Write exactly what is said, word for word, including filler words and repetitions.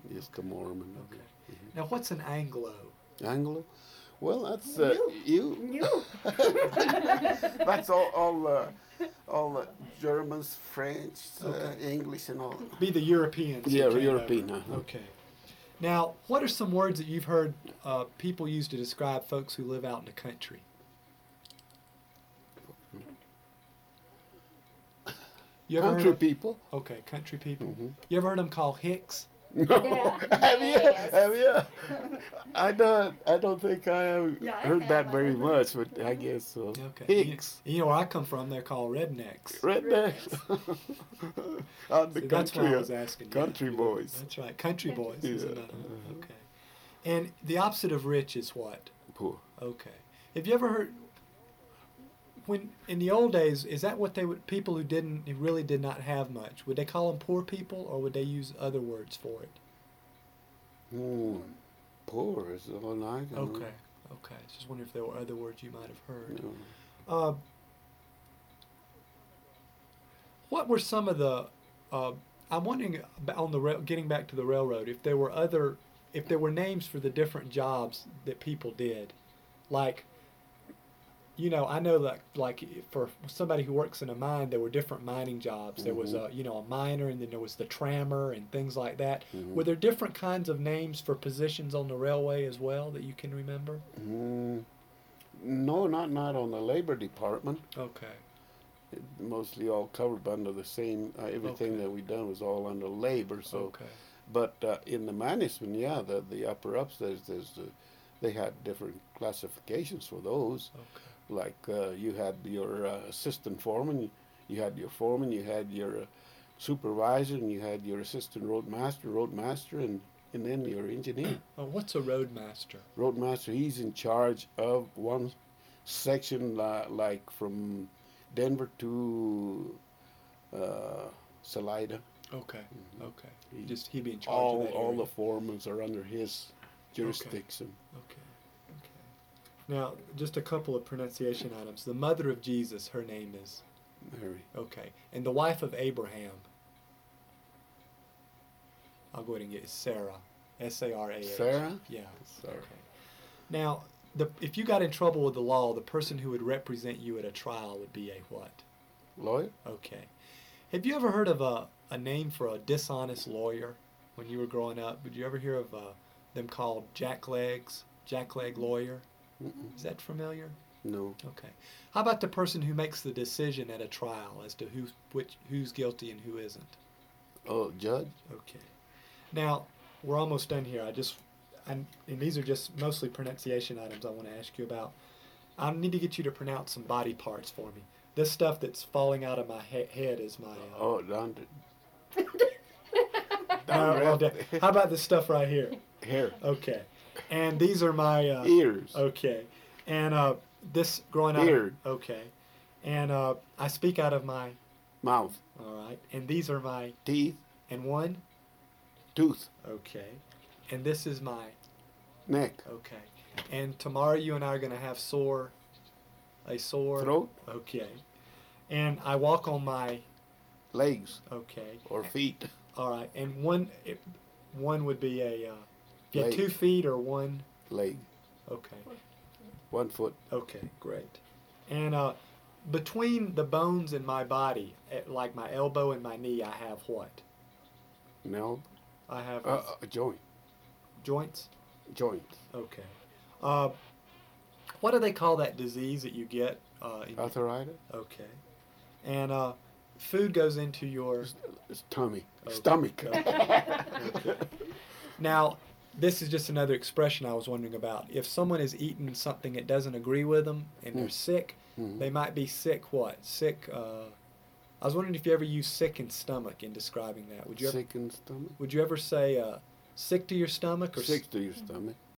Just the Mormon. Okay. Mhm. Now, what's an Anglo? Anglo? Well, that's uh, you. You. That's all, all, uh, all uh, Germans, French, uh, Okay. English, and all. Be the Europeans. who Yeah, came European. over. Uh-huh. Okay. Now, what are some words that you've heard uh, people use to describe folks who live out in the country? You ever Country heard of, people. okay, country people. Mhm. You ever heard them called hicks? No. Yeah. Have you? Yes. Have you? I don't. I don't think I have Yeah, I heard have. that I very have. much, but I guess so. Okay. Hicks. You, you know where I come from, they're called rednecks. Rednecks. Out the See, that's why country. I was asking. you. Country boys. That's right, country boys. is Yeah. another one. Uh-huh. Okay. And the opposite of rich is what? Poor. Okay. Have you ever heard when in the old days? Is that what they would people who didn't who really did not have much? Would they call them poor people, or would they use other words for it? Hmm. Poor is all I can. Okay. Okay. Just wonder if there were other words you might have heard. No. Uh, what were some of the? Uh, I'm wondering ab- on the rail, getting back to the railroad, if there were other, if there were names for the different jobs that people did, like, you know, I know that like for somebody who works in a mine, there were different mining jobs. There was Mhm. a, you know, a miner, and then there was the trammer and things like that. Mhm. Were there different kinds of names for positions on the railway as well that you can remember? Mm, no, not not on the labor department. Okay. It mostly all covered under the same. Uh, everything Okay. that we done was all under labor. So, Okay. but uh, in the management, yeah, the the upper ups, there's there's the, they had different classifications for those. Okay. Like uh, you had your uh, assistant foreman, you had your foreman, you had your uh, supervisor, and you had your assistant roadmaster, roadmaster, and and then your engineer. Oh, what's a roadmaster? Roadmaster, he's in charge of one section, uh, like from Denver to uh, Salida. Okay. Mhm. Okay. He- Just he be in charge All of that all area. the foremans are under his jurisdiction. Okay. Okay. Now, just a couple of pronunciation items. The mother of Jesus, her name is Mary. okay, and the wife of Abraham. I'll go ahead and get Sarah, S A R A H. Sarah? Yeah. Sarah. Okay. Now, the if you got in trouble with the law, the person who would represent you at a trial would be a what? Lawyer? Okay. Have you ever heard of a, a name for a dishonest lawyer when you were growing up? Did you ever hear of uh, them called jacklegs, jackleg lawyer? Mm-mm. Is that familiar? No. Okay. How about the person who makes the decision at a trial as to who's which who's guilty and who isn't? Oh, judge? Okay. Now, we're almost done here. I just and, and these are just mostly pronunciation items I want to ask you about. I need to get you to pronounce some body parts for me. This stuff that's falling out of my he- head is my. Uh, Oh, down to no, down well, to da- how about this stuff right here? hair, Okay. And these are my. Uh, ears, Okay. And uh, this growing out. Beard. Okay. And uh, I speak out of my. mouth, All right. And these are my. teeth, And one. tooth, Okay. And this is my. neck, Okay. And tomorrow you and I are going to have sore. A sore. throat, Okay. And I walk on my. legs, Okay. or feet. All right. And one. It, one would be a. Uh, yeah, Leg. two feet or one. Leg, Okay. one foot, Okay, great. And uh, between the bones in my body, eh, like my elbow and my knee, I have what? no, I have uh, a joint, joints. joint, Okay. Uh, what do they call that disease that you get? Uh, in, arthritis, okay. And uh, food goes into your. it's tummy, Okay. stomach. Okay. Okay. Now, this is just another expression I was wondering about. If someone is eating something that doesn't agree with them and they're Mm. sick, Mhm. they might be sick. What? Sick. Uh, I was wondering if you ever use sick in stomach in describing that. Would you ever? Sick in stomach, Would you ever say uh, sick to your stomach or s- sick to your stomach.